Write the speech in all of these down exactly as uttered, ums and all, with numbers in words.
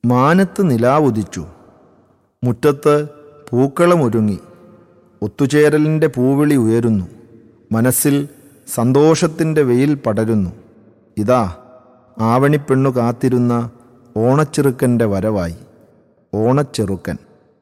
മാനത്ത് നിലാവുദിച്ചു. മുറ്റത്ത് പൂക്കളമൊരുങ്ങി. ഒത്തുചേരലിൻ്റെ പൂവിളി ഉയരുന്നു. മനസ്സിൽ സന്തോഷത്തിൻ്റെ വെയിൽ പടരുന്നു. ഇതാ ആവണിപ്പെണ്ണു കാത്തിരുന്ന ഓണച്ചെറുക്കൻ്റെ വരവായി. ഓണച്ചെറുക്കൻ.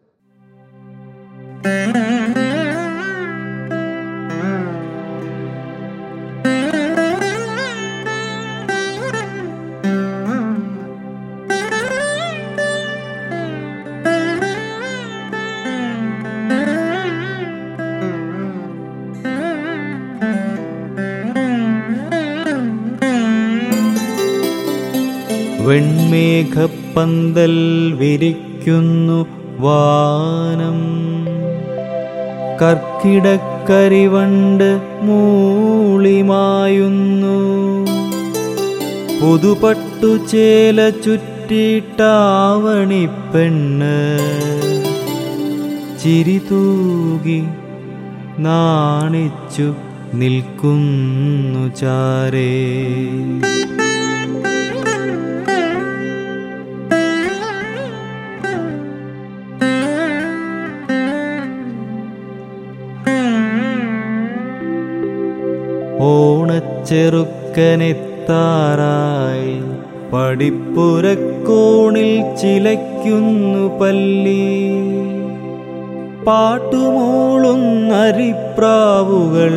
വെൺമേഘപ്പന്തൽ വിരിക്കുന്നു വാനം, കർക്കിടക്കരിവണ്ട് മൂളിമായുന്നു. പുതുപട്ടുചേല ചുറ്റിയിട്ടാവണിപ്പെണ്ണ് ചിരിതൂകി നാണിച്ചു നിൽക്കുന്നു ചാരേ. ഓണച്ചെറുക്കനെത്താറായി പടിപ്പുരക്കോണിൽ ചിലയ്ക്കുന്നു പല്ലി. പാട്ടുമൂളുന്നരിപ്രാവുകൾ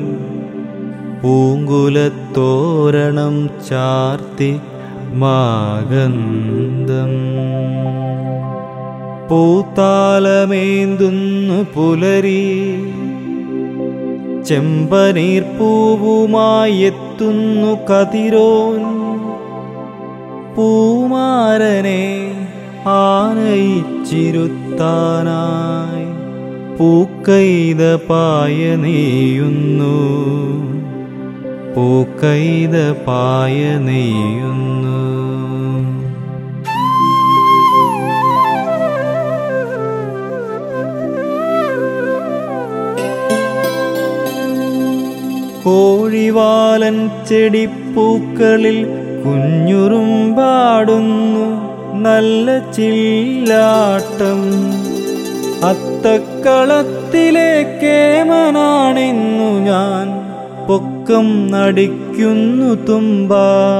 പൂങ്കുലത്തോരണം ചാർത്തി മാഗന്ധം. പൂത്താലമേന്തുന്നു പുലരി, ചെമ്പനീർപ്പൂവുമായി എത്തുന്നു കതിരോൻ. പൂമാരനെ ആനയിച്ചിരുത്താനായി പൂക്കൈത പായ നെയ്യുന്നു, പൂക്കൈത പായ നെയ്യുന്നു. കോഴിവാലൻ ചെടിപ്പൂക്കളിൽ കുഞ്ഞുറുമ്പാടുന്നു നല്ല ചില്ലാട്ടം. അത്തക്കളത്തിലേക്കേമനാണിന്നു ഞാൻ, പൊക്കം നടിക്കുന്നു തുമ്പ.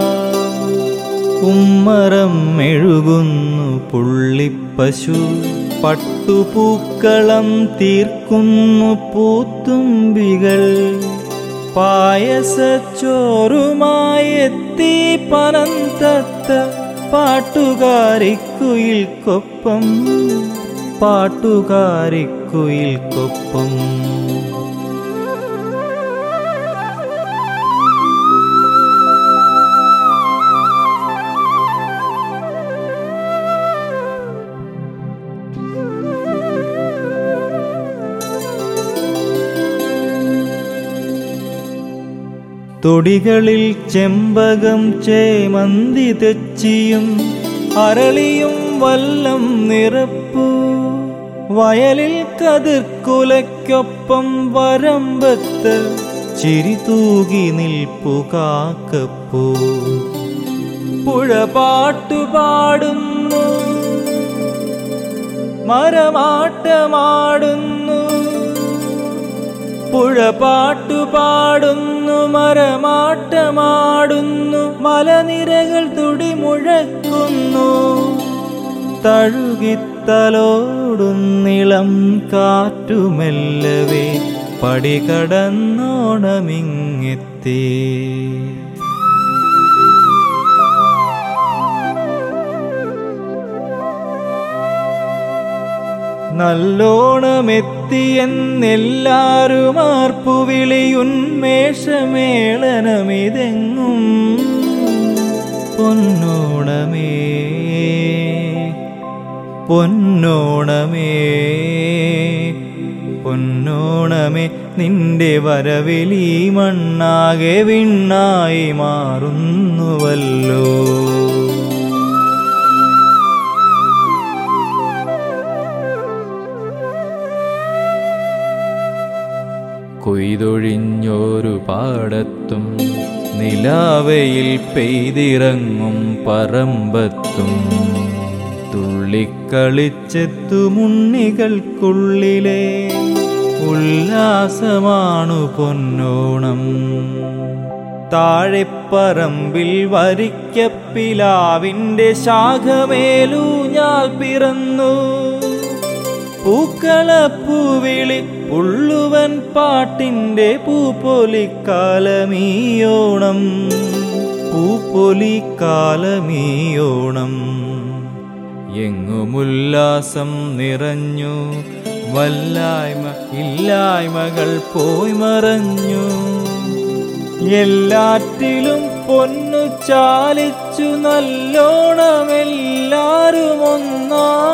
ഉമ്മരം മെഴുകുന്നു പുള്ളിപ്പശു, പട്ടുപൂക്കളം തീർക്കുന്നു പൂത്തുമ്പികൾ. പായസച്ചോറുമായി എത്തി പനന്തത്ത പാട്ടുകാരിക്കുയിൽക്കൊപ്പം, പാട്ടുകാരിക്കുയിൽക്കൊപ്പം. തൊടികളിൽ ചെമ്പകം ചേമന്തി തെച്ചിയും അരളിയും വല്ലം നിറപ്പൂ. വയലിൽ കതിർക്കുലയ്ക്കൊപ്പം വരമ്പത്ത് ചിരിതൂകി നിൽപ്പു കാക്കപ്പൂ. പുഴ പാട്ടുപാടുന്നു, മരമാട്ടമാടുന്നു. പുഴ പാട്ടുപാടുന്നു, മരമാട്ടമാടുന്നു. മലനിരകൾ തുടിമുഴക്കുന്നു, തഴുകിത്തലോടുന്നിളം കാറ്റുമെല്ലവേ പടികടന്നോണമിങ്ങെത്തി. നല്ലോണമെത്തിയെന്നെല്ലാരും ആർപ്പുവിളിയുന്മേഷമേളനമിതെങ്ങും. പൊന്നോണമേ പൊന്നോണമേ പൊന്നോണമേ, നിന്റെ വരവിലീ മണ്ണാകെ വിണ്ണായി മാറുന്നുവല്ലോ. കൊയ്തൊഴിഞ്ഞോരു പാടത്തും നിലാവയിൽ പെയ്തിറങ്ങും പറമ്പത്തും തുള്ളിക്കളിച്ചെത്തുമുണ്ണികൾക്കുള്ളിലെ ഉല്ലാസമാണു പൊന്നോണം. താഴെപ്പറമ്പിൽ വരിക്കപ്പിലാവിൻ്റെ ശാഖമേലൂഞ്ഞാൽ പിറന്നു. പൂക്കളപ്പൂവിളി പുള്ളുവൻ പാട്ടിൻ്റെ പൂപ്പൊലിക്കാലമീയോണം, പൂപ്പൊലിക്കാലമീയോണം. എങ്ങുമുല്ലാസം നിറഞ്ഞു, വല്ലായ്മ ഇല്ലായ്മകൾ പോയി മറഞ്ഞു. എല്ലാറ്റിലും പൊന്നു ചാലിച്ചു നല്ലോണമെല്ലാരും ഒന്നാ